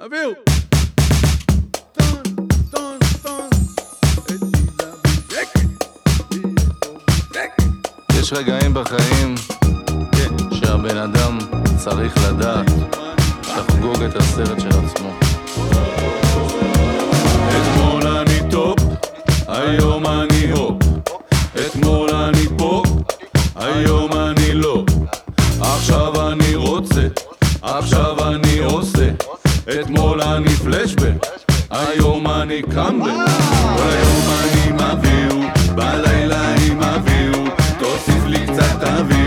אוויר! יש רגעים בחיים שהבן אדם צריך לדעת לחגוג את הסרט של עצמו. אתמול אני טופ, היום אני הופ. אתמול אני פה, היום אני לא. עכשיו אני רוצה, עכשיו אני עושה. אתמול אני פלשבק, היום אני קמבק. כל היום אני מביא, בלילה עם אוויר, תוסיף לי קצת אוויר.